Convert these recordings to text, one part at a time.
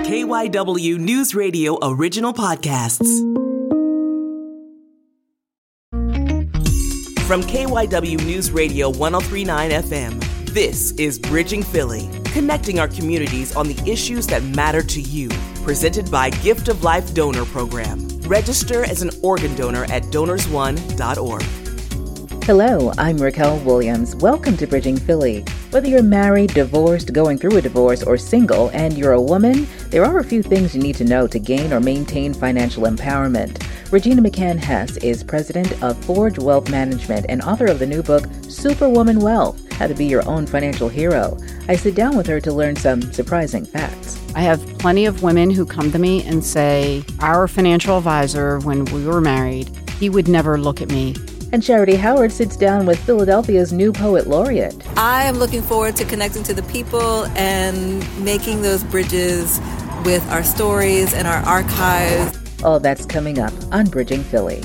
KYW News Radio original podcasts. From KYW News Radio 103.9 FM, this is Bridging Philly, connecting our communities on the issues that matter to you. Presented by Gift of Life Donor Program. Register as an organ donor at DonorsOne.org. Hello, I'm Raquel Williams. Welcome to Bridging Philly. Whether you're married, divorced, going through a divorce, or single, and you're a woman, there are a few things you need to know to gain or maintain financial empowerment. Regina McCann Hess is president of Forge Wealth Management and author of the new book, Superwoman Wealth, How to Be Your Own Financial Hero. I sit down with her to learn some surprising facts. I have plenty of women who come to me and say, our financial advisor, when we were married, he would never look at me. And Charity Howard sits down with Philadelphia's new poet laureate. I am looking forward to connecting to the people and making those bridges with our stories and our archives. All that's coming up on Bridging Philly.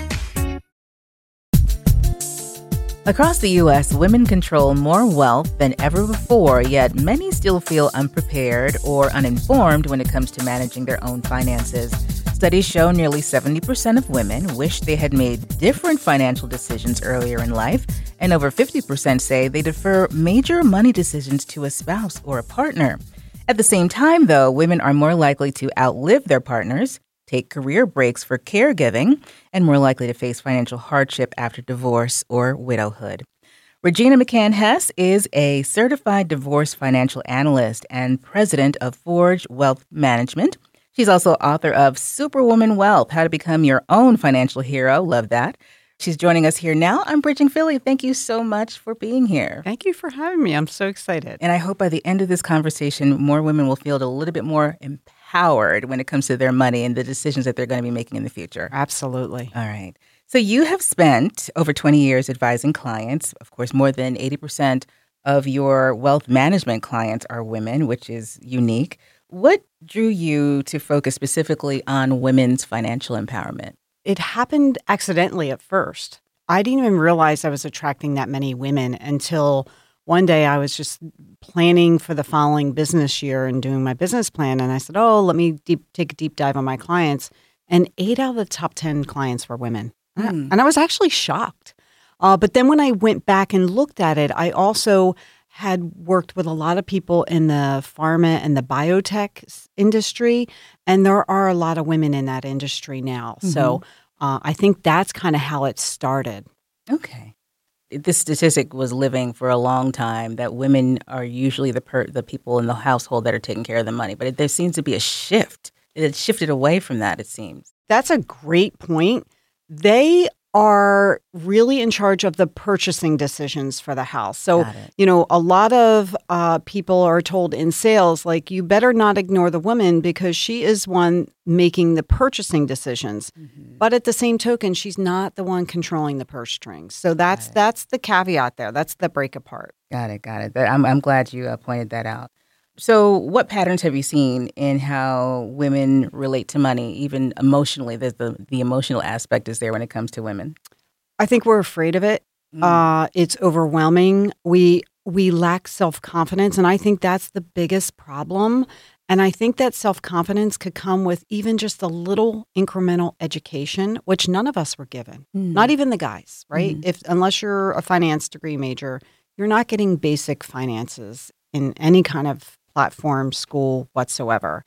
Across the U.S., women control more wealth than ever before, yet many still feel unprepared or uninformed when it comes to managing their own finances. Studies show nearly 70% of women wish they had made different financial decisions earlier in life, and over 50% say they defer major money decisions to a spouse or a partner. At the same time, though, women are more likely to outlive their partners, take career breaks for caregiving, and more likely to face financial hardship after divorce or widowhood. Regina McCann Hess is a certified divorce financial analyst and president of Forge Wealth Management. She's also author of Superwoman Wealth, How to Become Your Own Financial Hero. Love that. She's joining us here now on Bridging Philly. Thank you so much for being here. Thank you for having me. I'm so excited. And I hope by the end of this conversation, more women will feel a little bit more empowered when it comes to their money and the decisions that they're going to be making in the future. Absolutely. All right. So you have spent over 20 years advising clients. Of course, more than 80% of your wealth management clients are women, which is unique. What drew you to focus specifically on women's financial empowerment? It happened accidentally at first. I didn't even realize I was attracting that many women until one day I was just planning for the following business year and doing my business plan. And I said, let me take a deep dive on my clients. And 8 out of the top 10 clients were women. And I was actually shocked. But then when I went back and looked at it, I also had worked with a lot of people in the pharma and the biotech industry, and there are a lot of women in that industry now. Mm-hmm. So I think that's kind of how it started. Okay. This statistic was living for a long time, that women are usually the people in the household that are taking care of the money. But there seems to be a shift. It shifted away from that, it seems. That's a great point. They are really in charge of the purchasing decisions for the house. So, a lot of people are told in sales, like, you better not ignore the woman because she is one making the purchasing decisions. Mm-hmm. But at the same token, she's not the one controlling the purse strings. So that's the caveat there. That's the break apart. Got it. I'm glad you pointed that out. So what patterns have you seen in how women relate to money, even emotionally? There's the emotional aspect is there when it comes to women. I think we're afraid of it. It's overwhelming. We lack self-confidence, and I think that's the biggest problem. And I think that self-confidence could come with even just a little incremental education, which none of us were given, not even the guys, right? Unless you're a finance degree major, you're not getting basic finances in any kind of platform, school, whatsoever.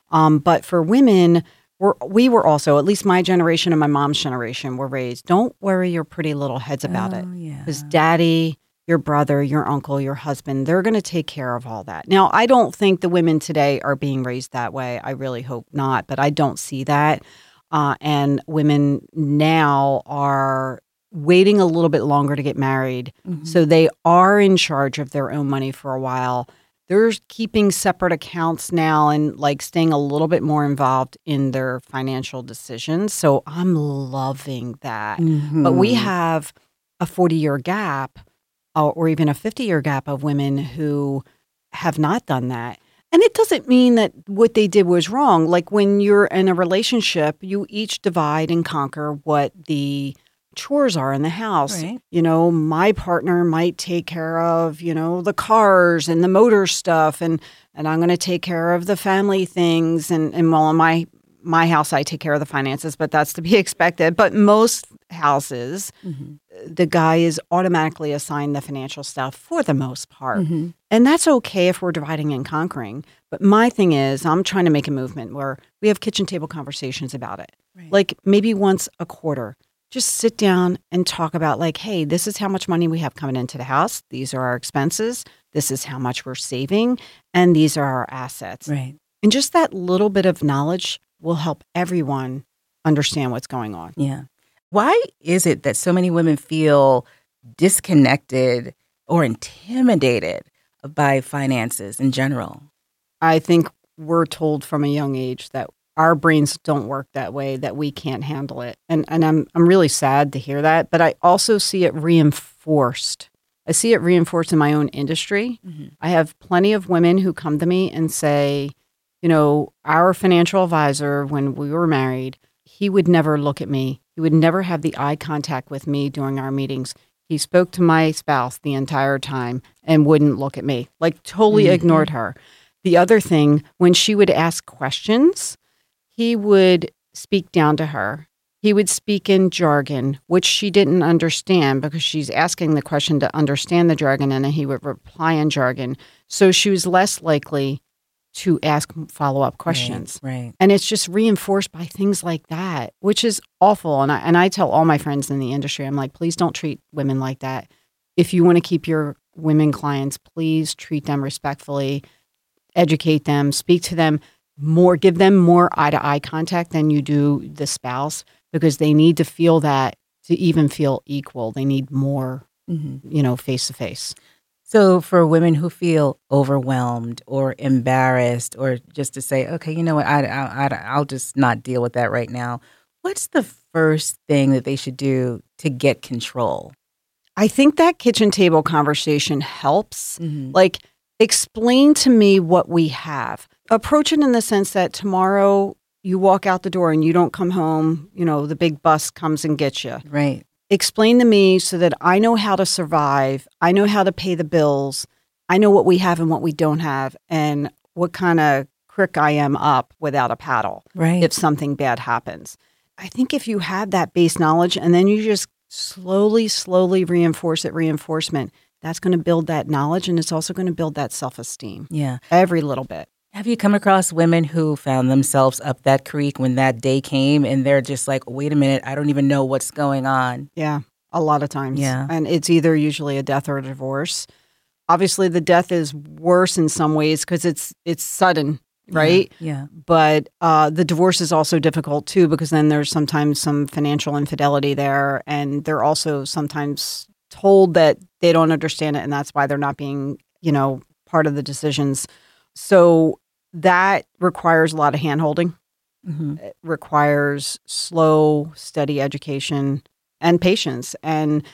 But for women, we were also, at least my generation and my mom's generation, were raised, don't worry your pretty little heads about it. Because daddy, your brother, your uncle, your husband, they're going to take care of all that. Now, I don't think the women today are being raised that way. I really hope not, but I don't see that. And women now are waiting a little bit longer to get married. Mm-hmm. So they are in charge of their own money for a while. They're keeping separate accounts now and staying a little bit more involved in their financial decisions. So I'm loving that. Mm-hmm. But we have a 40-year gap or even a 50-year gap of women who have not done that. And it doesn't mean that what they did was wrong. Like when you're in a relationship, you each divide and conquer what the chores are in the house. Right. My partner might take care of, the cars and the motor stuff. And and I'm going to take care of the family things. And well, in my house, I take care of the finances, but that's to be expected. But most houses, the guy is automatically assigned the financial stuff for the most part. And that's okay if we're dividing and conquering. But my thing is, I'm trying to make a movement where we have kitchen table conversations about it. Right. Like maybe once a quarter, just sit down and talk about like, hey, this is how much money we have coming into the house. These are our expenses. This is how much we're saving. And these are our assets. Right. And just that little bit of knowledge will help everyone understand what's going on. Yeah. Why is it that so many women feel disconnected or intimidated by finances in general? I think we're told from a young age that our brains don't work that way, that we can't handle it. And I'm really sad to hear that, but I also see it reinforced. I see it reinforced in my own industry. I have plenty of women who come to me and say, you know, our financial advisor, when we were married, he would never look at me. He would never have the eye contact with me during our meetings. He spoke to my spouse the entire time and wouldn't look at me, like totally ignored her. The other thing, when she would ask questions, he would speak down to her. He would speak in jargon, which she didn't understand because she's asking the question to understand the jargon, and then he would reply in jargon. So she was less likely to ask follow-up questions. Right. And it's just reinforced by things like that, which is awful. And I tell all my friends in the industry, I'm like, please don't treat women like that. If you want to keep your women clients, please treat them respectfully, educate them, speak to them more, give them more eye-to-eye contact than you do the spouse, because they need to feel that to even feel equal. They need more, face-to-face. So for women who feel overwhelmed or embarrassed, or just to say, okay, you know what, I'll just not deal with that right now, what's the first thing that they should do to get control? I think that kitchen table conversation helps. Like, explain to me what we have. Approach it in the sense that tomorrow you walk out the door and you don't come home, the big bus comes and gets you. Right. Explain to me so that I know how to survive. I know how to pay the bills. I know what we have and what we don't have, and what kind of crick I am up without a paddle. Right. If something bad happens. I think if you have that base knowledge and then you just slowly reinforcement, that's going to build that knowledge, and it's also going to build that self-esteem. Yeah. Every little bit. Have you come across women who found themselves up that creek when that day came and they're just like, wait a minute, I don't even know what's going on? Yeah, a lot of times. Yeah. And it's either usually a death or a divorce. Obviously, the death is worse in some ways because it's sudden, right? Yeah. But the divorce is also difficult too, because then there's sometimes some financial infidelity there, and they're also sometimes told that they don't understand it, and that's why they're not being, part of the decisions. So that requires a lot of hand-holding. It requires slow, steady education and patience and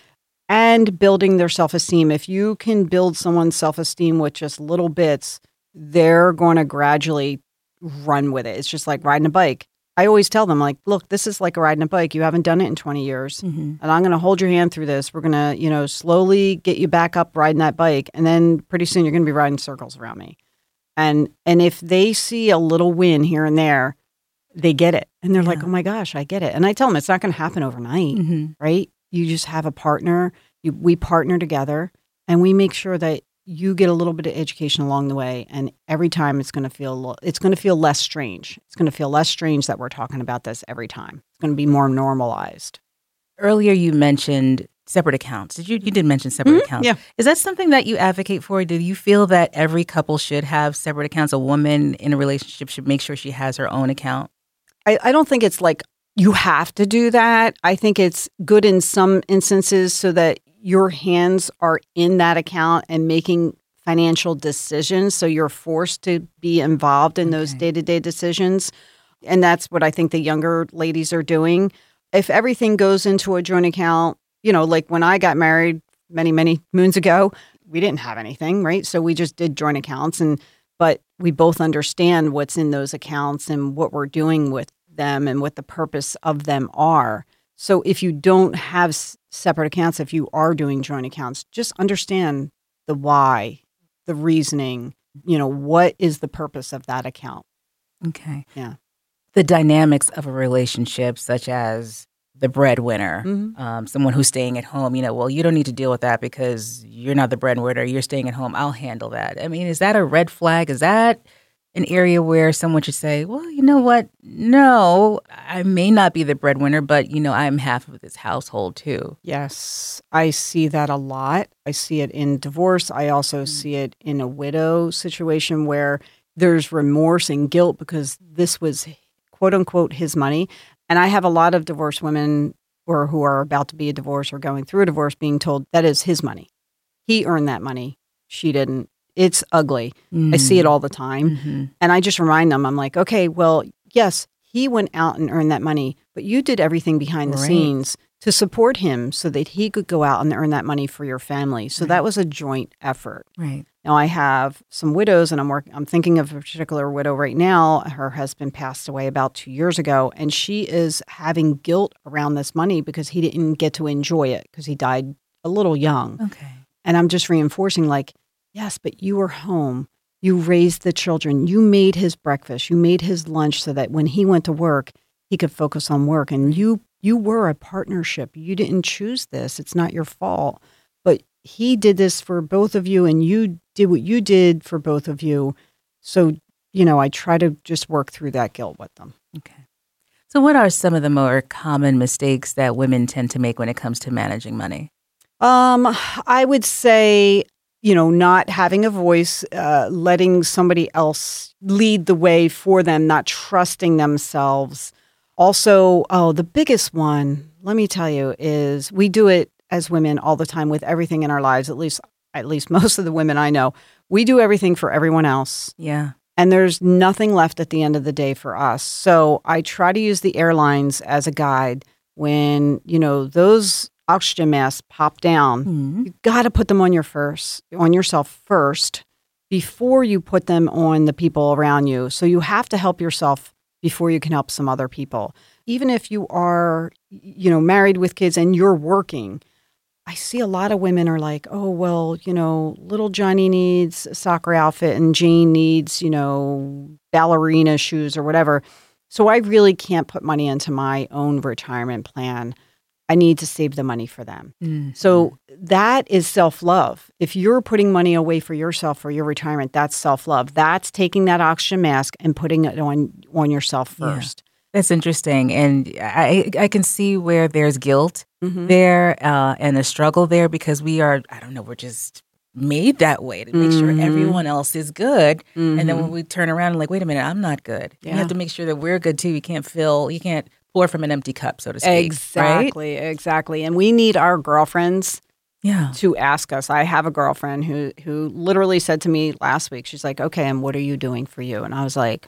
building their self-esteem. If you can build someone's self-esteem with just little bits, they're going to gradually run with it. It's just like riding a bike. I always tell them, like, look, this is like riding a bike. You haven't done it in 20 years. And I'm going to hold your hand through this. We're going to, slowly get you back up riding that bike. And then pretty soon you're going to be riding circles around me. And if they see a little win here and there, they get it. And they're like, oh my gosh, I get it. And I tell them it's not going to happen overnight, right? You just have a partner. We partner together, and we make sure that you get a little bit of education along the way. And every time it's going to feel less strange. It's going to feel less strange that we're talking about this every time. It's going to be more normalized. Earlier you mentioned separate accounts. You did mention separate accounts. Yeah. Is that something that you advocate for? Do you feel that every couple should have separate accounts? A woman in a relationship should make sure she has her own account? I don't think it's like you have to do that. I think it's good in some instances so that your hands are in that account and making financial decisions. So you're forced to be involved in those day-to-day decisions. And that's what I think the younger ladies are doing. If everything goes into a joint account, like when I got married many, many moons ago, we didn't have anything, right? So we just did joint accounts, but we both understand what's in those accounts and what we're doing with them and what the purpose of them are. So if you don't have separate accounts, if you are doing joint accounts, just understand the why, the reasoning, what is the purpose of that account? Okay. Yeah. The dynamics of a relationship, such as the breadwinner, someone who's staying at home, well, you don't need to deal with that because you're not the breadwinner. You're staying at home. I'll handle that. I mean, is that a red flag? Is that an area where someone should say, well, you know what? No, I may not be the breadwinner, but, I'm half of this household too. Yes, I see that a lot. I see it in divorce. I also see it in a widow situation where there's remorse and guilt because this was, quote unquote, his money. And I have a lot of divorced women who are about to be a divorce or going through a divorce being told that is his money. He earned that money. She didn't. It's ugly. I see it all the time. And I just remind them, I'm like, okay, well, yes, he went out and earned that money, but you did everything behind the scenes to support him so that he could go out and earn that money for your family. So that was a joint effort. Right. Now I have some widows, and I'm thinking of a particular widow right now. Her husband passed away about 2 years ago, and she is having guilt around this money because he didn't get to enjoy it because he died a little young. Okay. And I'm just reinforcing like, yes, but you were home. You raised the children. You made his breakfast. You made his lunch so that when he went to work, he could focus on work. And you were a partnership. You didn't choose this. It's not your fault. But he did this for both of you, and you did what you did for both of you. So, I try to just work through that guilt with them. Okay. So what are some of the more common mistakes that women tend to make when it comes to managing money? I would say, not having a voice, letting somebody else lead the way for them, not trusting themselves. Also, the biggest one, let me tell you, is we do it as women all the time with everything in our lives, at least most of the women I know. We do everything for everyone else. Yeah. And there's nothing left at the end of the day for us. So I try to use the airlines as a guide when, those oxygen masks pop down. You got to put them on yourself first before you put them on the people around you. So you have to help yourself before you can help some other people. Even if you are, married with kids and you're working, I see a lot of women are like, oh, well, little Johnny needs a soccer outfit and Jane needs, ballerina shoes or whatever. So I really can't put money into my own retirement plan. I need to save the money for them. So that is self-love. If you're putting money away for yourself for your retirement, that's self-love. That's taking that oxygen mask and putting it on yourself first. Yeah. That's interesting. And I can see where there's guilt there and a struggle there because we're just made that way to make sure everyone else is good. And then when we turn around and like, wait a minute, I'm not good. Yeah. You have to make sure that we're good too. You can't pour from an empty cup, so to speak. Exactly. And we need our girlfriends to ask us. I have a girlfriend who literally said to me last week, she's like, okay, and what are you doing for you? And I was like,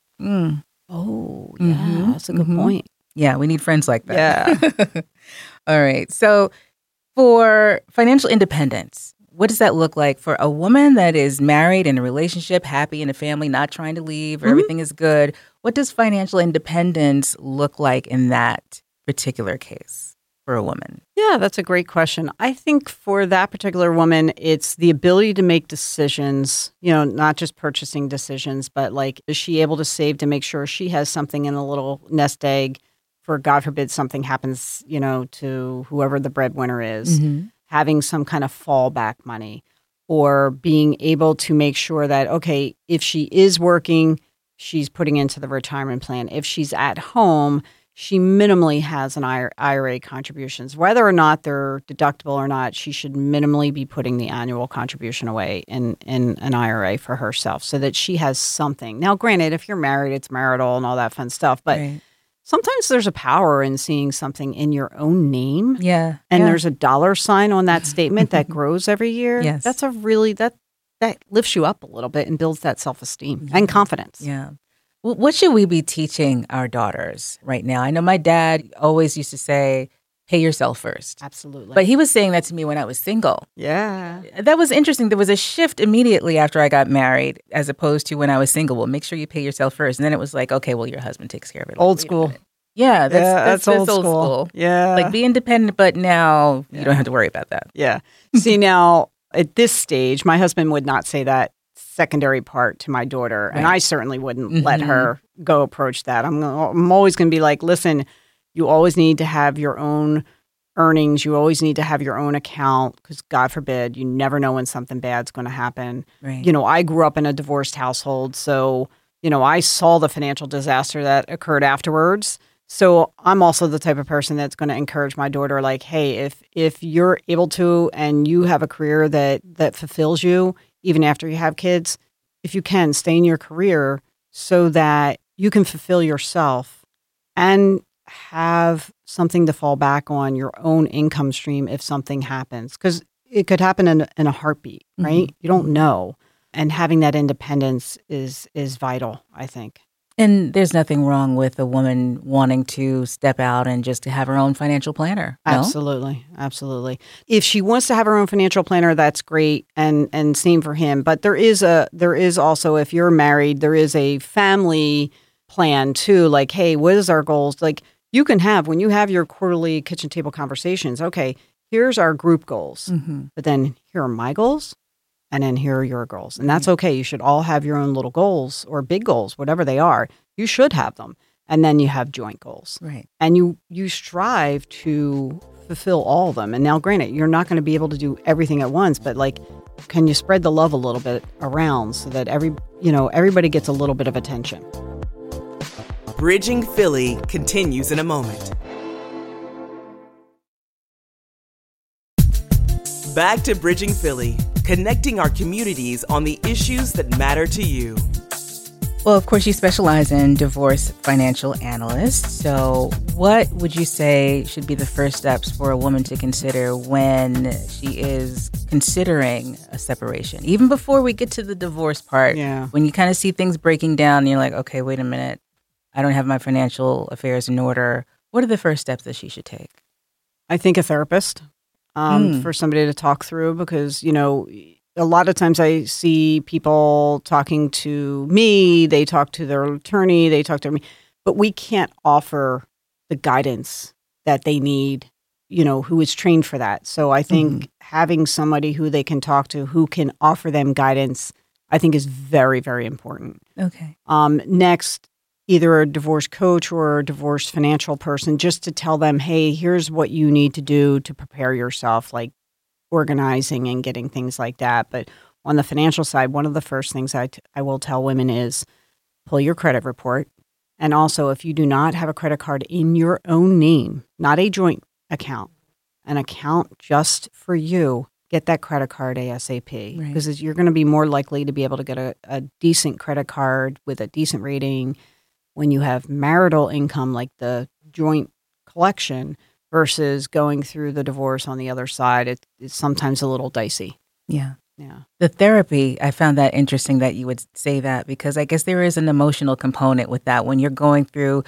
oh, yeah, that's a good point. Yeah, we need friends like that. Yeah. All right. So for financial independence, what does that look like for a woman that is married in a relationship, happy in a family, not trying to leave, everything is good? What does financial independence look like in that particular case for a woman? Yeah, that's a great question. I think for that particular woman, it's the ability to make decisions, not just purchasing decisions, but like, is she able to save to make sure she has something in a little nest egg for, God forbid, something happens, to whoever the breadwinner is, having some kind of fallback money, or being able to make sure that, okay, if she is working, she's putting into the retirement plan. If she's at home, she minimally has an IRA contributions. Whether or not they're deductible or not, she should minimally be putting the annual contribution away in an IRA for herself so that she has something. Now, granted, if you're married, it's marital and all that fun stuff, but sometimes there's a power in seeing something in your own name. Yeah. And there's a dollar sign on that statement that grows every year. Yes. That's that lifts you up a little bit and builds that self-esteem and confidence. Yeah. Well, what should we be teaching our daughters right now? I know my dad always used to say, pay yourself first. Absolutely. But he was saying that to me when I was single. Yeah. That was interesting. There was a shift immediately after I got married as opposed to when I was single. Well, make sure you pay yourself first. And then it was like, okay, well, your husband takes care of it. Old school. Yeah, that's old school. Yeah. Like be independent, but now you don't have to worry about that. Yeah. See, now at this stage, my husband would not say that secondary part to my daughter. Right. And I certainly wouldn't let her go approach that. I'm always going to be like, listen, you always need to have your own earnings. You always need to have your own account because God forbid, you never know when something bad's going to happen. Right. I grew up in a divorced household. So, I saw the financial disaster that occurred afterwards. So I'm also the type of person that's going to encourage my daughter, like, hey, if you're able to and you have a career that fulfills you, even after you have kids, if you can, stay in your career so that you can fulfill yourself and have something to fall back on, your own income stream if something happens. Because it could happen in a heartbeat, right? You don't know. And having that independence is vital, I think. And there's nothing wrong with a woman wanting to step out and just to have her own financial planner. No? Absolutely. Absolutely. If she wants to have her own financial planner, that's great. And same for him. But there is also, if you're married, there is a family plan too. Like, hey, what is our goals? Like you can have, when you have your quarterly kitchen table conversations, okay, here's our group goals. But then here are my goals. And then here are your goals. And that's okay. You should all have your own little goals or big goals, whatever they are. You should have them. And then you have joint goals. Right. And you strive to fulfill all of them. And now, granted, you're not going to be able to do everything at once, but like, can you spread the love a little bit around so that everybody gets a little bit of attention? Bridging Philly continues in a moment. Back to Bridging Philly, connecting our communities on the issues that matter to you. Well, of course, you specialize in divorce financial analysts. So what would you say should be the first steps for a woman to consider when she is considering a separation? Even before we get to the divorce part, when you kind of see things breaking down and you're like, okay, wait a minute, I don't have my financial affairs in order. What are the first steps that she should take? I think a therapist. For somebody to talk through, because, a lot of times I see people talking to me, they talk to their attorney, they talk to me, but we can't offer the guidance that they need, who is trained for that. So I think having somebody who they can talk to, who can offer them guidance, I think is very, very important. Okay. Next, either a divorce coach or a divorce financial person, just to tell them, hey, here's what you need to do to prepare yourself, like organizing and getting things like that. But on the financial side, one of the first things I will tell women is pull your credit report. And also, if you do not have a credit card in your own name, not a joint account, an account just for you, get that credit card ASAP. Because you're going to be more likely to be able to get a decent credit card with a decent rating when you have marital income, like the joint collection, versus going through the divorce on the other side. It's sometimes a little dicey. Yeah. The therapy, I found that interesting that you would say that, because I guess there is an emotional component with that. When you're going through,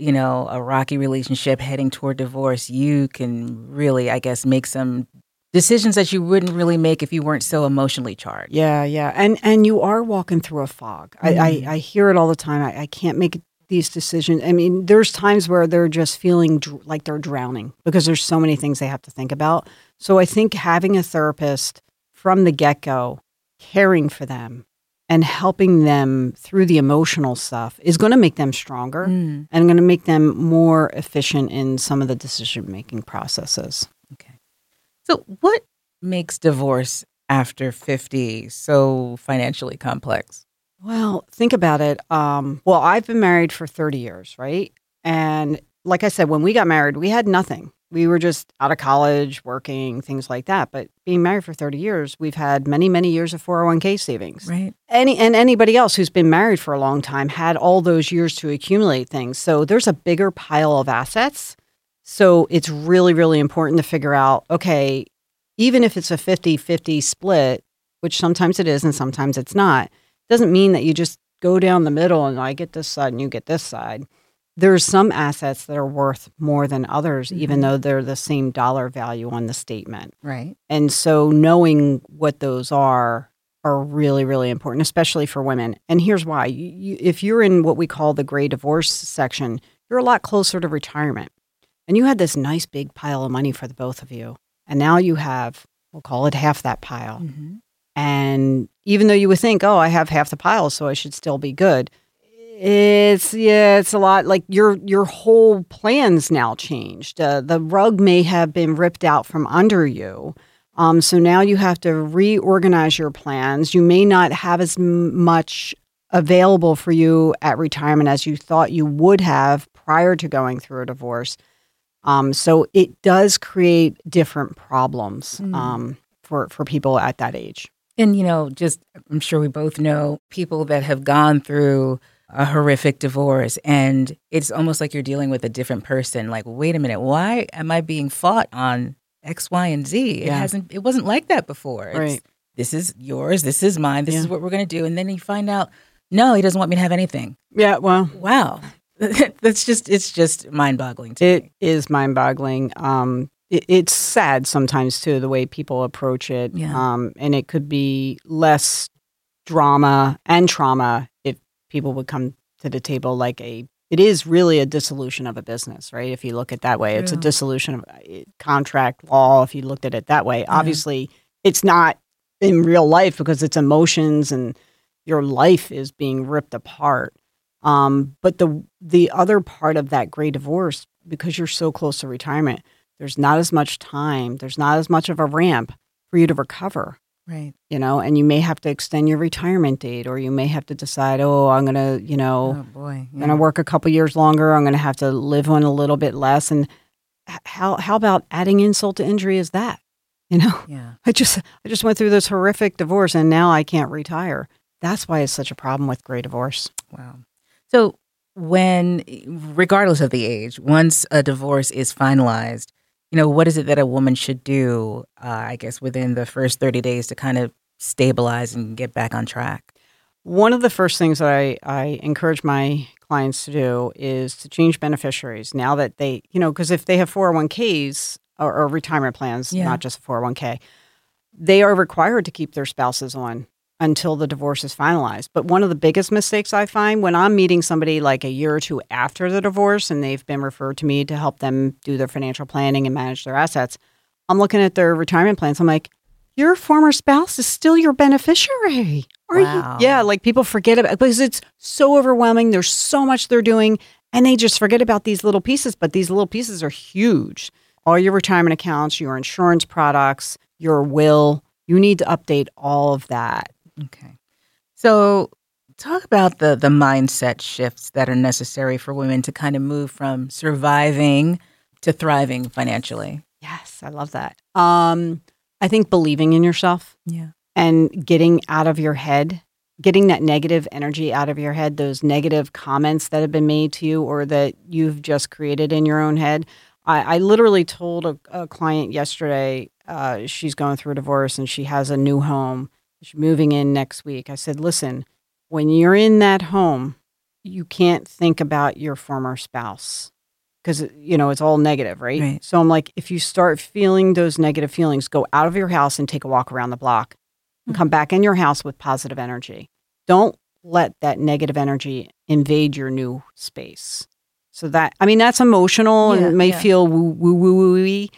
a rocky relationship heading toward divorce, you can really, I guess, make some decisions that you wouldn't really make if you weren't so emotionally charged. Yeah. And you are walking through a fog. I hear it all the time. I can't make these decisions. I mean, there's times where they're just feeling like they're drowning because there's so many things they have to think about. So I think having a therapist from the get-go, caring for them and helping them through the emotional stuff is going to make them stronger and going to make them more efficient in some of the decision-making processes. Okay. So what makes divorce after 50 so financially complex? Well, think about it. I've been married for 30 years, right? And like I said, when we got married, we had nothing. We were just out of college, working, things like that. But being married for 30 years, we've had many, many years of 401k savings. Right. Anybody else who's been married for a long time had all those years to accumulate things. So there's a bigger pile of assets. So it's really, really important to figure out, okay, even if it's a 50-50 split, which sometimes it is and sometimes it's not, doesn't mean that you just go down the middle and I get this side and you get this side. There's some assets that are worth more than others, even though they're the same dollar value on the statement. Right. And so knowing what those are really, really important, especially for women. And here's why. If you're in what we call the gray divorce section, you're a lot closer to retirement. And you had this nice big pile of money for the both of you. And now you have, we'll call it half that pile. And even though you would think, oh, I have half the pile, so I should still be good. It's a lot like your whole plan's now changed. The rug may have been ripped out from under you. So now you have to reorganize your plans. You may not have as much available for you at retirement as you thought you would have prior to going through a divorce. So it does create different problems for people at that age. And, I'm sure we both know people that have gone through a horrific divorce, and it's almost like you're dealing with a different person. Like, wait a minute, why am I being fought on X, Y, and Z? It wasn't like that before. Right. This is yours, this is mine, this is what we're going to do. And then you find out, no, he doesn't want me to have anything. Yeah, well. Wow. It's just mind-boggling to me. It is mind-boggling. It's sad sometimes, too, the way people approach it. Yeah. And it could be less drama and trauma if people would come to the table like it is really a dissolution of a business, right? If you look at it that way, it's a dissolution of contract law. If you looked at it that way, obviously it's not in real life because it's emotions and your life is being ripped apart. But the other part of that great divorce, because you're so close to retirement, there's not as much time. There's not as much of a ramp for you to recover. Right. And you may have to extend your retirement date, or you may have to decide, I'm going to, I'm going to work a couple years longer. I'm going to have to live on a little bit less. And how about adding insult to injury is that, Yeah. I just went through this horrific divorce and now I can't retire. That's why it's such a problem with gray divorce. Wow. So regardless of the age, once a divorce is finalized, what is it that a woman should do, I guess, within the first 30 days to kind of stabilize and get back on track? One of the first things that I encourage my clients to do is to change beneficiaries now that they, because if they have 401ks or retirement plans, not just a 401k, they are required to keep their spouses on until the divorce is finalized. But one of the biggest mistakes I find when I'm meeting somebody like a year or two after the divorce and they've been referred to me to help them do their financial planning and manage their assets, I'm looking at their retirement plans. I'm like, your former spouse is still your beneficiary. Are you? Yeah, like people forget about it because it's so overwhelming. There's so much they're doing and they just forget about these little pieces. But these little pieces are huge. All your retirement accounts, your insurance products, your will, you need to update all of that. Okay. So talk about the mindset shifts that are necessary for women to kind of move from surviving to thriving financially. Yes, I love that. I think believing in yourself and getting out of your head, getting that negative energy out of your head, those negative comments that have been made to you or that you've just created in your own head. I literally told a client yesterday, she's going through a divorce and she has a new home. She's moving in next week. I said, listen, when you're in that home, you can't think about your former spouse because, it's all negative, right? So I'm like, if you start feeling those negative feelings, go out of your house and take a walk around the block and come back in your house with positive energy. Don't let that negative energy invade your new space. So that's emotional and it may feel woo-woo-woo-y,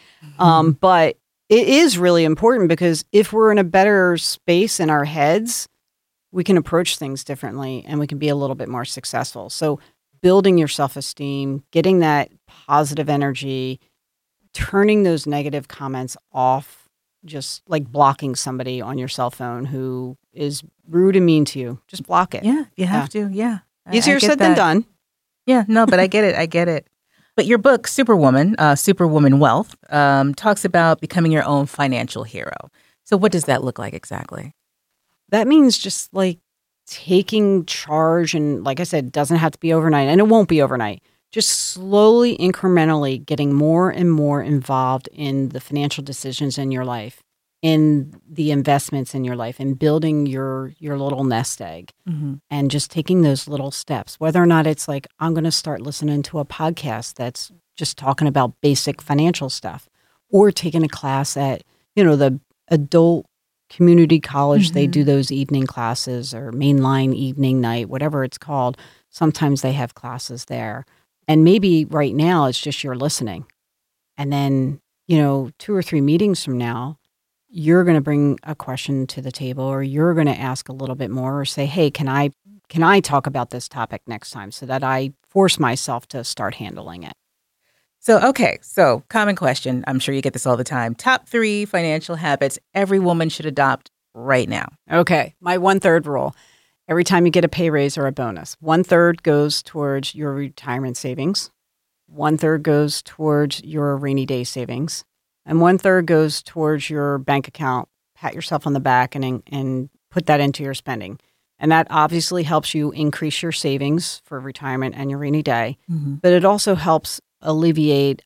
but it is really important because if we're in a better space in our heads, we can approach things differently and we can be a little bit more successful. So building your self-esteem, getting that positive energy, turning those negative comments off, just like blocking somebody on your cell phone who is rude and mean to you. Just block it. Yeah, you have to. Yeah. Easier said than done. Yeah, no, but I get it. But your book, Superwoman, Superwoman Wealth, talks about becoming your own financial hero. So what does that look like exactly? That means just like taking charge. And like I said, it doesn't have to be overnight and it won't be overnight. Just slowly, incrementally getting more and more involved in the financial decisions in your life, in the investments in your life, and building your little nest egg and just taking those little steps, whether or not it's like, I'm going to start listening to a podcast that's just talking about basic financial stuff or taking a class at, the adult community college. They do those evening classes or mainline evening night, whatever it's called. Sometimes they have classes there. And maybe right now it's just you're listening. And then, 2 or 3 meetings from now, you're going to bring a question to the table, or you're going to ask a little bit more, or say, hey, can I talk about this topic next time, so that I force myself to start handling it. So common question. I'm sure you get this all the time. Top 3 financial habits every woman should adopt right now. Okay. My 1/3 rule. Every time you get a pay raise or a bonus, 1/3 goes towards your retirement savings. 1/3 goes towards your rainy day savings. And 1/3 goes towards your bank account. Pat yourself on the back and put that into your spending. And that obviously helps you increase your savings for retirement and your rainy day. Mm-hmm. But it also helps alleviate,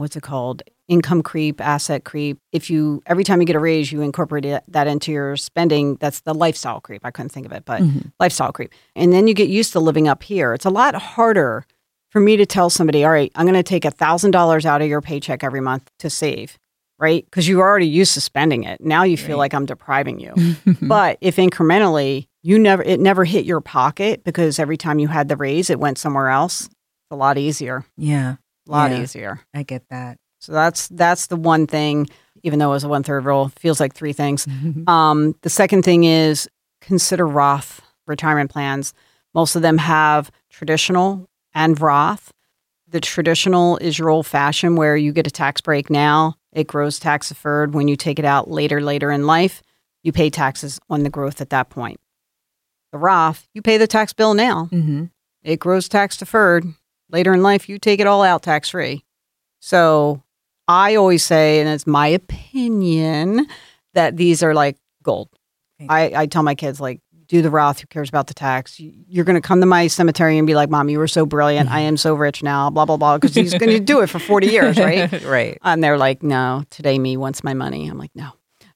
income creep, asset creep. If every time you get a raise, you incorporate that into your spending, that's the lifestyle creep. I couldn't think of it, but lifestyle creep. And then you get used to living up here. It's a lot harder for me to tell somebody, all right, I'm going to take $1,000 out of your paycheck every month to save, right? Because you're already used to spending it. Now you feel like I'm depriving you. But if incrementally, it never hit your pocket, because every time you had the raise, it went somewhere else. It's a lot easier. Yeah. A lot easier. I get that. So that's the one thing, even though it was a 1/3 rule, feels like 3 things. The second thing is consider Roth retirement plans. Most of them have traditional and Roth. The traditional is your old fashioned, where you get a tax break now. It grows tax deferred. When you take it out later in life, you pay taxes on the growth at that point. The Roth, you pay the tax bill now. Mm-hmm. It grows tax deferred. Later in life, you take it all out tax free. So I always say, and it's my opinion, that these are like gold. I tell my kids, like, do the Roth. Who cares about the tax? You're going to come to my cemetery and be like, Mom, you were so brilliant. I am so rich now, blah, blah, blah. Because he's going to do it for 40 years, right? Right. And they're like, no, today me wants my money. I'm like, no.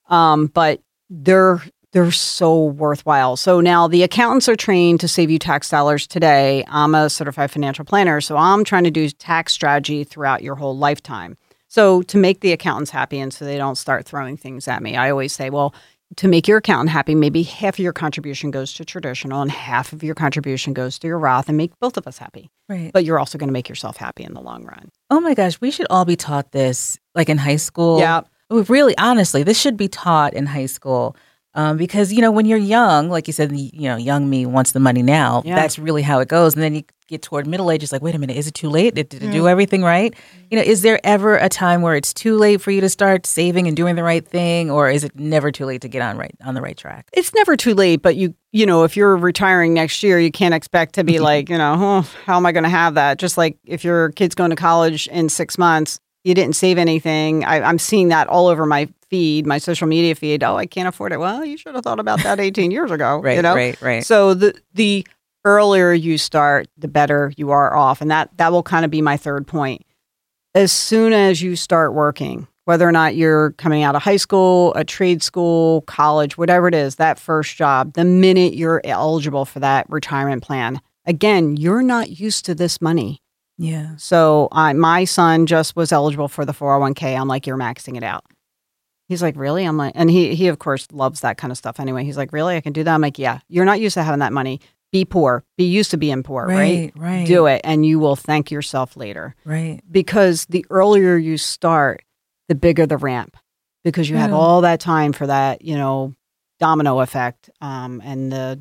But they're so worthwhile. So now the accountants are trained to save you tax dollars today. I'm a certified financial planner, so I'm trying to do tax strategy throughout your whole lifetime. So to make the accountants happy and so they don't start throwing things at me, I always say, well, to make your accountant happy, maybe half of your contribution goes to traditional and half of your contribution goes to your Roth, and make both of us happy. Right. But you're also going to make yourself happy in the long run. Oh my gosh, we should all be taught this, like in high school. Yeah. Really, honestly, this should be taught in high school. Because, when you're young, like you said, young me wants the money now. Yeah. That's really how it goes. And then you get toward middle age, it's like, wait a minute, is it too late? Did it do everything right? Is there ever a time where it's too late for you to start saving and doing the right thing? Or is it never too late to get on the right track? It's never too late, but if you're retiring next year, you can't expect to be like, how am I going to have that? Just like if your kid's going to college in 6 months, you didn't save anything. I'm seeing that all over my feed, my social media feed. Oh, I can't afford it. Well, you should have thought about that 18 years ago. Right. So the earlier you start, the better you are off. And that will kind of be my third point. As soon as you start working, whether or not you're coming out of high school, a trade school, college, whatever it is, that first job, the minute you're eligible for that retirement plan, again, you're not used to this money. Yeah. So my son just was eligible for the 401k. I'm like, you're maxing it out. He's like, really? I'm like, and he of course loves that kind of stuff anyway. He's like, really? I can do that? I'm like, yeah, you're not used to having that money. Be poor. Be used to being poor, right? Right. Do it, and you will thank yourself later. Right. Because the earlier you start, the bigger the ramp. Because you have all that time for that, domino effect, and the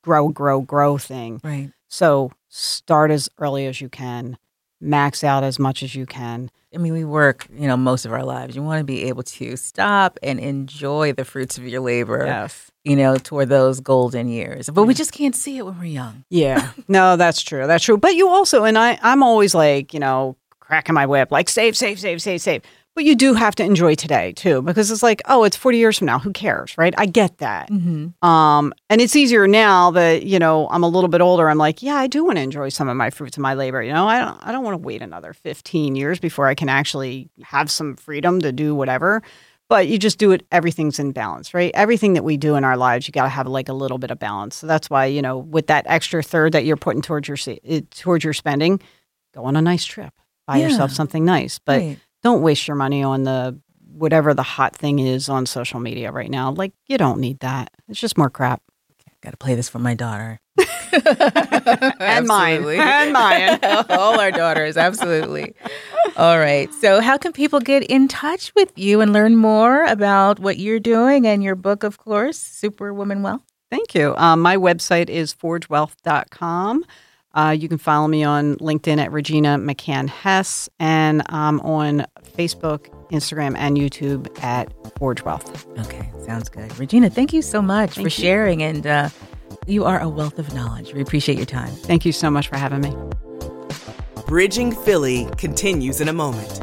grow thing. Right. So start as early as you can. Max out as much as you can. I mean, we work, most of our lives. You want to be able to stop and enjoy the fruits of your labor, yes. Toward those golden years. But we just can't see it when we're young. Yeah. No, that's true. That's true. But you also, and I'm always like, cracking my whip, like save. But you do have to enjoy today too, because it's like, oh, it's 40 years from now. Who cares, right? I get that. Mm-hmm. And it's easier now that, I'm a little bit older. I'm like, yeah, I do want to enjoy some of my fruits of my labor. I don't want to wait another 15 years before I can actually have some freedom to do whatever. But you just do it. Everything's in balance, right? Everything that we do in our lives, you got to have like a little bit of balance. So that's why, with that extra third that you're putting towards your spending, go on a nice trip, buy yourself something nice, but don't waste your money on whatever the hot thing is on social media right now. Like, you don't need that. It's just more crap. Got to play this for my daughter. And mine. And mine. All our daughters, absolutely. All right. So how can people get in touch with you and learn more about what you're doing and your book, of course, Superwoman Wealth? Thank you. My website is forgewealth.com. You can follow me on LinkedIn at Regina McCann Hess, and I'm on Facebook, Instagram, and YouTube at Forge Wealth. Okay, sounds good. Regina, thank you so much for sharing, and you are a wealth of knowledge. We appreciate your time. Thank you so much for having me. Bridging Philly continues in a moment.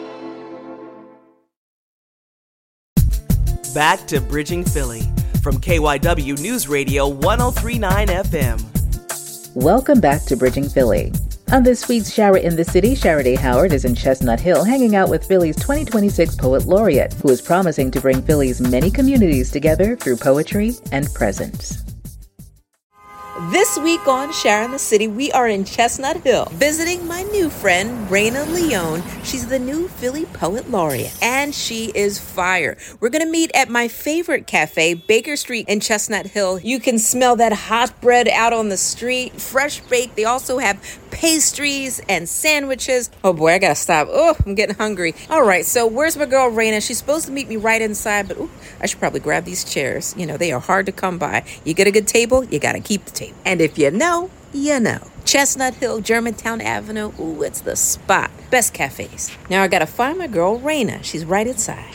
Back to Bridging Philly from KYW News Radio 103.9 FM. Welcome back to Bridging Philly. On this week's Shower in the City, Shara Howard is in Chestnut Hill hanging out with Philly's 2026 Poet Laureate, who is promising to bring Philly's many communities together through poetry and presence. This week on Shower in the City, we are in Chestnut Hill visiting my new friend, Raina Leone. She's the new Philly Poet Laureate, and she is fire. We're going to meet at my favorite cafe, Baker Street in Chestnut Hill. You can smell that hot bread out on the street, fresh baked. They also have pastries and sandwiches. Oh boy, I gotta stop. Oh, I'm getting hungry. All right, so where's my girl, Raina? She's supposed to meet me right inside, but I should probably grab these chairs. You know, they are hard to come by. You get a good table, you gotta keep the table. And if you know, you know. Chestnut Hill, Germantown Avenue. Ooh, it's the spot. Best cafes. Now I gotta find my girl, Raina. She's right inside.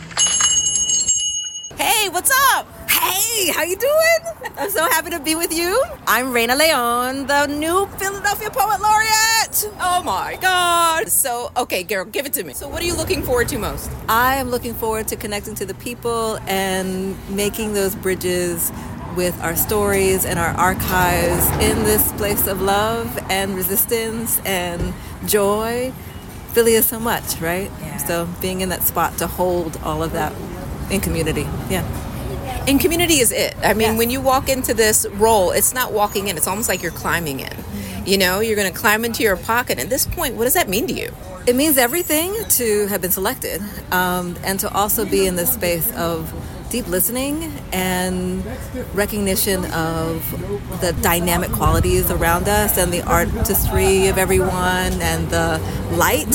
Hey, what's up? Hey, how you doing? I'm so happy to be with you. I'm Raina Leone, the new Philadelphia Poet Laureate. Oh my God. So, okay, girl, give it to me. So what are you looking forward to most? I am looking forward to connecting to the people and making those bridges with our stories and our archives in this place of love and resistance and joy. Philly is so much, right? Yeah. So being in that spot to hold all of that in community, yeah. And community is it. I mean, when you walk into this role, it's not walking in. It's almost like you're climbing in. Mm-hmm. You know, you're going to climb into your pocket. At this point, what does that mean to you? It means everything to have been selected and to also be in this space of deep listening and recognition of the dynamic qualities around us and the artistry of everyone and the light.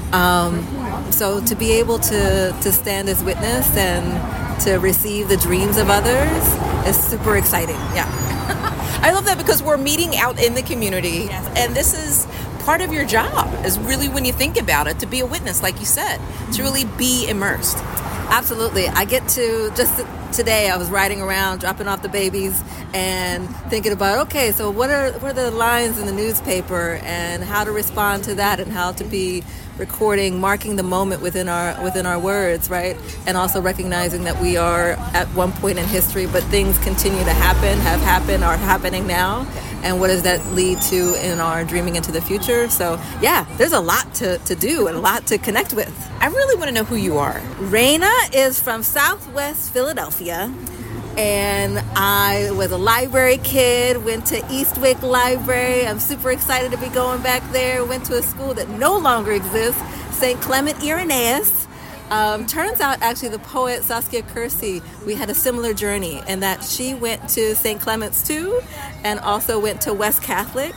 So to be able to stand as witness and to receive the dreams of others is super exciting. Yeah. I love that because we're meeting out in the community, and this is part of your job, is really, when you think about it, to be a witness, like you said, to really be immersed. Absolutely. I get to, just today I was riding around, dropping off the babies and thinking about, okay, so what are the lines in the newspaper and how to respond to that and how to be recording, marking the moment within our words, right? And also recognizing that we are at one point in history, but things continue to happen, have happened, are happening now. And what does that lead to in our dreaming into the future? So yeah, there's a lot to do and a lot to connect with. I really want to know who you are. Raina is from Southwest Philadelphia. And I was a library kid, went to Eastwick Library. I'm super excited to be going back there. Went to a school that no longer exists, St. Clement Irenaeus. Turns out, actually, the poet Saskia Kersey, we had a similar journey in that she went to St. Clement's too, and also went to West Catholic,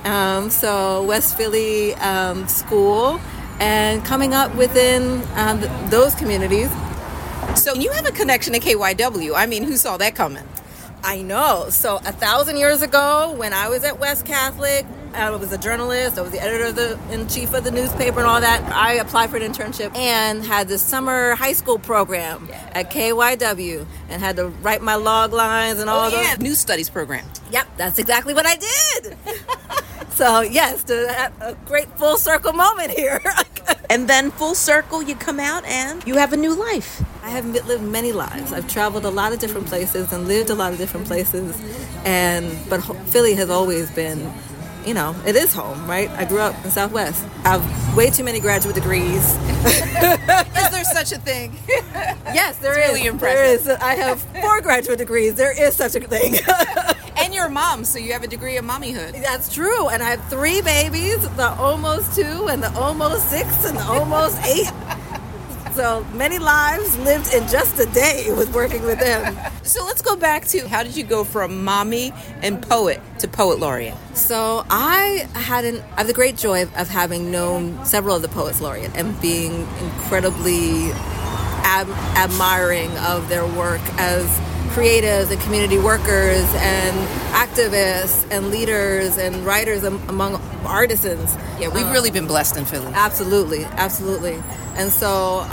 so West Philly school, and coming up within those communities. So you have a connection to KYW. I mean, who saw that coming? I know. So 1,000 years ago, when I was at West Catholic, I was a journalist. I was the editor-in-chief of the newspaper and all that. I applied for an internship and had the summer high school program at KYW and had to write my log lines and all those. News studies program. Yep, that's exactly what I did. So, yes, a great full circle moment here. And then full circle, you come out and you have a new life. I have lived many lives. I've traveled a lot of different places and lived a lot of different places. But Philly has always been, you know, it is home, right? I grew up in Southwest. I have way too many graduate degrees. Is there such a thing? Yes, there is. Really impressive. There is. I have 4 graduate degrees. There is such a thing. And you're a mom, so you have a degree of mommyhood. That's true. And I have 3 babies, the almost 2 and the almost 6 and the almost 8. So many lives lived in just a day with working with them. So let's go back to, how did you go from mommy and poet to poet laureate? So I have the great joy of having known several of the poets laureate and being incredibly admiring of their work as creatives and community workers and activists and leaders and writers among artisans. Yeah, we've really been blessed in Philly. Absolutely. And so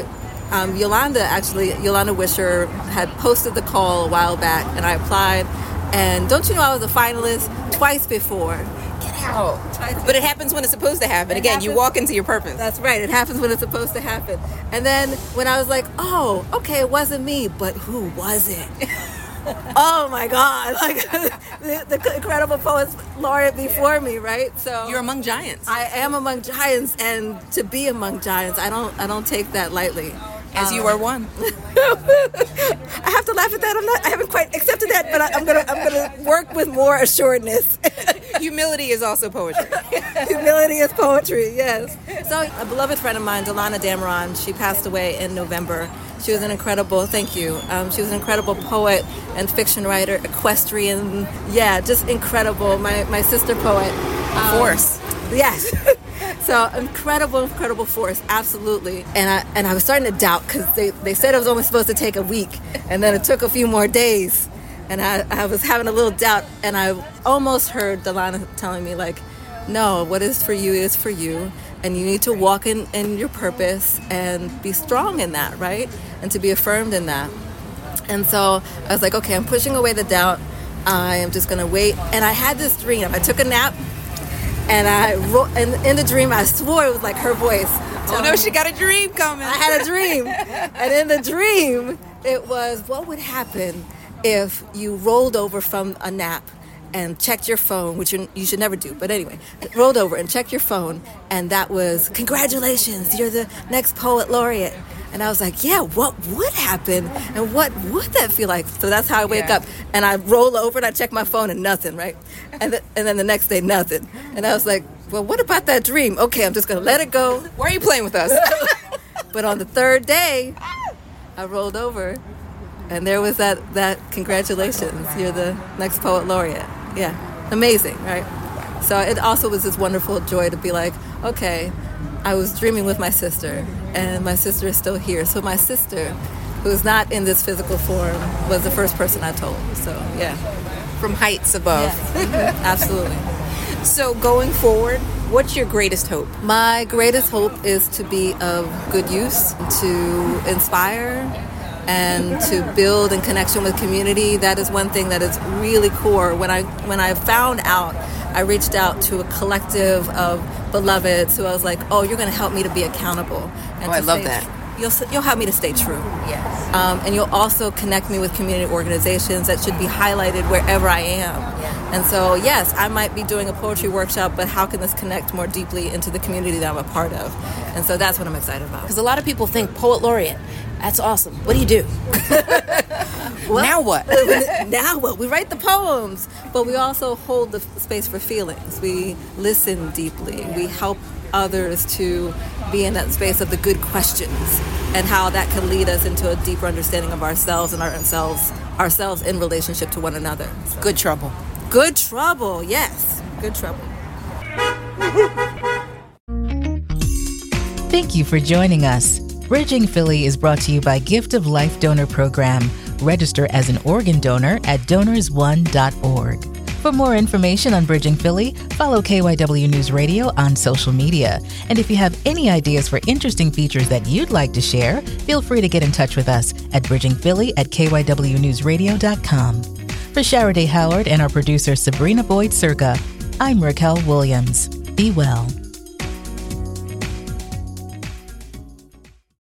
Yolanda Wisher had posted the call a while back, and I applied. And don't you know I was a finalist twice before? Oh, but it happens when it's supposed to happen. Again, you walk into your purpose. That's right. It happens when it's supposed to happen. And then when I was like, oh, okay, it wasn't me, but who was it? Oh my God! Like the incredible poets laureate before me, right? So you're among giants. I am among giants, and to be among giants, I don't take that lightly. As you are one. I have to laugh at that. I haven't quite accepted that, but I'm gonna work with more assuredness. Humility is also poetry. Humility is poetry, yes. So a beloved friend of mine, Delana Dameron, she passed away in November. She was an incredible, thank you. She was an incredible poet and fiction writer, equestrian, just incredible. My sister poet. Force. Yes. So incredible force, absolutely. And I was starting to doubt because they said it was only supposed to take a week, and then it took a few more days. And I was having a little doubt, and I almost heard Delana telling me, like, no, what is for you is for you, and you need to walk in your purpose and be strong in that, right? And to be affirmed in that. And so I was like, okay, I'm pushing away the doubt. I am just going to wait. And I had this dream. I took a nap, and and in the dream, I swore it was like her voice. Oh no, she got a dream coming. I had a dream. And in the dream, it was, what would happen if you rolled over from a nap and checked your phone, which you should never do, but anyway, rolled over and checked your phone, and that was, congratulations, you're the next poet laureate. And I was like, yeah, what would happen? And what would that feel like? So that's how I wake up. And I roll over and I check my phone and nothing, right? And then the next day, nothing. And I was like, well, what about that dream? Okay, I'm just going to let it go. Why are you playing with us? But on the third day, I rolled over, and there was that congratulations, you're the next poet laureate. Yeah, amazing, right? So it also was this wonderful joy to be like, okay, I was dreaming with my sister, and my sister is still here. So my sister, who is not in this physical form, was the first person I told. So, yeah. From heights above. Yes. Absolutely. So going forward, what's your greatest hope? My greatest hope is to be of good use, to inspire, and to build in connection with community. That is one thing that is really core. When I found out, I reached out to a collective of beloveds who I was like, oh, you're going to help me to be accountable. And I love that. You'll help me to stay true. Yes. And you'll also connect me with community organizations that should be highlighted wherever I am. And so, yes, I might be doing a poetry workshop, but how can this connect more deeply into the community that I'm a part of? And so that's what I'm excited about. Because a lot of people think poet laureate, that's awesome. What do you do? Well, now what? Now what? We write the poems, but we also hold the space for feelings. We listen deeply. We help others to be in that space of the good questions and how that can lead us into a deeper understanding of ourselves and ourselves in relationship to one another. So. Good trouble. Good trouble, yes. Good trouble. Thank you for joining us. Bridging Philly is brought to you by Gift of Life Donor Program. Register as an organ donor at donorsone.org. For more information on Bridging Philly, follow KYW News Radio on social media. And if you have any ideas for interesting features that you'd like to share, feel free to get in touch with us at bridgingphilly@kywnewsradio.com. For Shara Howard and our producer Sabrina Boyd Circa, I'm Raquel Williams. Be well.